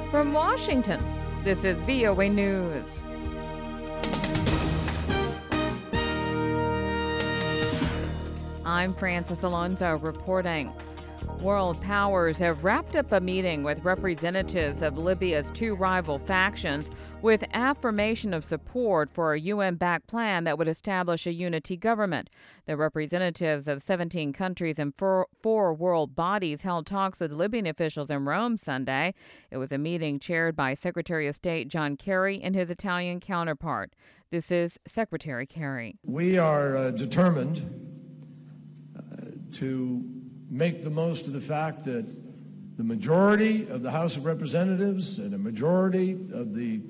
From Washington, this is VOA News. I'm Francis Alonso reporting. World powers have wrapped up a meeting with representatives of Libya's two rival factions with affirmation of support for a UN-backed plan that would establish a unity government. The representatives of 17 countries and four world bodies held talks with Libyan officials in Rome Sunday. It was a meeting chaired by Secretary of State John Kerry and his Italian counterpart. This is Secretary Kerry. We are determined to make the most of the fact that the majority of the House of Representatives and a majority of the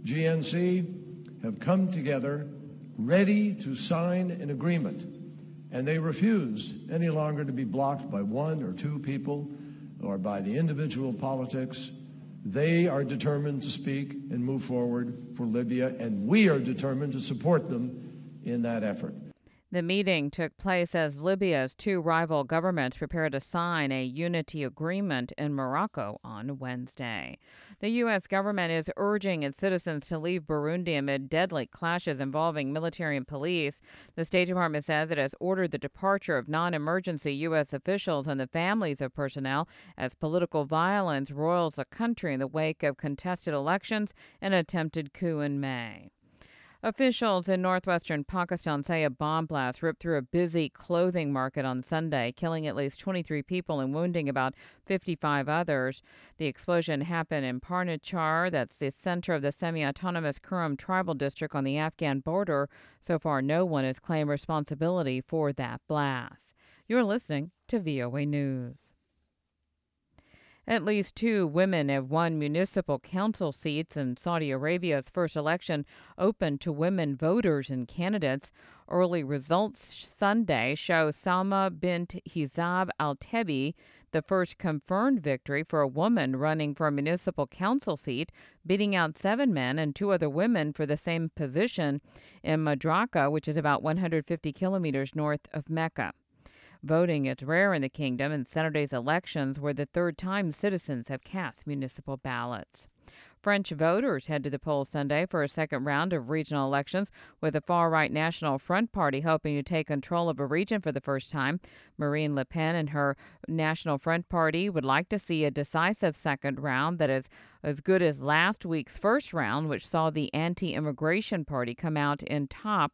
GNC have come together ready to sign an agreement, and they refuse any longer to be blocked by one or two people or by the individual politics. They are determined to speak and move forward for Libya, and we are determined to support them in that effort. The meeting took place as Libya's two rival governments prepare to sign a unity agreement in Morocco on Wednesday. The U.S. government is urging its citizens to leave Burundi amid deadly clashes involving military and police. The State Department says it has ordered the departure of non-emergency U.S. officials and the families of personnel as political violence roils the country in the wake of contested elections and attempted coup in May. Officials in northwestern Pakistan say a bomb blast ripped through a busy clothing market on Sunday, killing at least 23 people and wounding about 55 others. The explosion happened in Parnachar, that's the center of the semi-autonomous Kurram tribal district on the Afghan border. So far, no one has claimed responsibility for that blast. You're listening to VOA News. At least two women have won municipal council seats in Saudi Arabia's first election open to women voters and candidates. Early results Sunday show Salma bint Hizab al-Tebi, the first confirmed victory for a woman running for a municipal council seat, beating out 7 men and 2 other women for the same position in Madraka, which is about 150 kilometers north of Mecca. Voting is rare in the kingdom, and Saturday's elections were the third time citizens have cast municipal ballots. French voters head to the polls Sunday for a second round of regional elections, with the far-right National Front Party hoping to take control of a region for the first time. Marine Le Pen and her National Front Party would like to see a decisive second round that is as good as last week's first round, which saw the anti-immigration party come out on top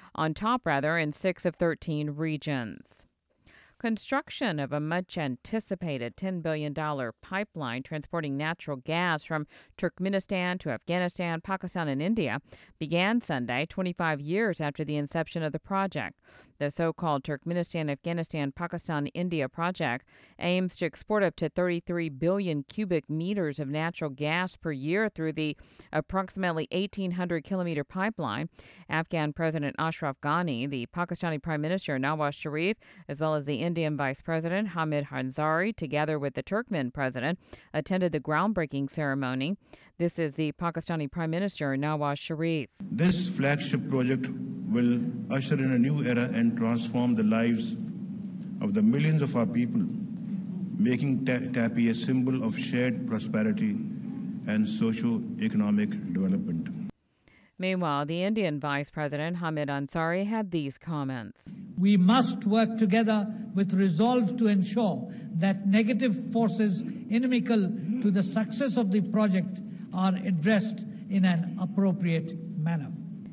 in 6 of 13 regions. Construction of a much-anticipated $10 billion pipeline transporting natural gas from Turkmenistan to Afghanistan, Pakistan, and India began Sunday, 25 years after the inception of the project. The so-called Turkmenistan-Afghanistan-Pakistan-India project aims to export up to 33 billion cubic meters of natural gas per year through the approximately 1,800-kilometer pipeline. Afghan President Ashraf Ghani, the Pakistani Prime Minister Nawaz Sharif, as well as the Indian Vice President Hamid Karzai, together with the Turkmen president, attended the groundbreaking ceremony. This is the Pakistani Prime Minister Nawaz Sharif. This flagship project will usher in a new era and transform the lives of the millions of our people, making TAPI a symbol of shared prosperity and socio-economic development. Meanwhile, the Indian Vice President Hamid Ansari had these comments. We must work together with resolve to ensure that negative forces inimical to the success of the project are addressed in an appropriate manner.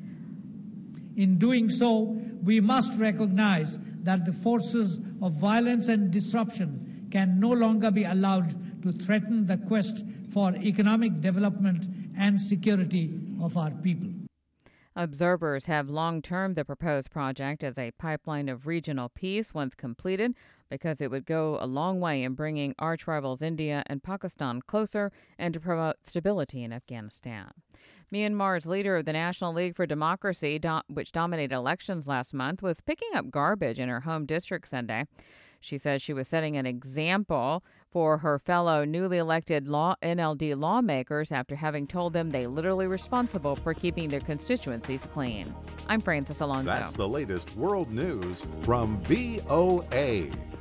In doing so, we must recognize that the forces of violence and disruption can no longer be allowed to threaten the quest for economic development and security of our people. Observers have long termed the proposed project as a pipeline of regional peace once completed, because it would go a long way in bringing arch rivals India and Pakistan closer and to promote stability in Afghanistan. Myanmar's leader of the National League for Democracy, which dominated elections last month, was picking up garbage in her home district Sunday. She says she was setting an example for her fellow newly elected NLD lawmakers after having told them they literally responsible for keeping their constituencies clean. I'm Francis Alonso. That's the latest world news from VOA.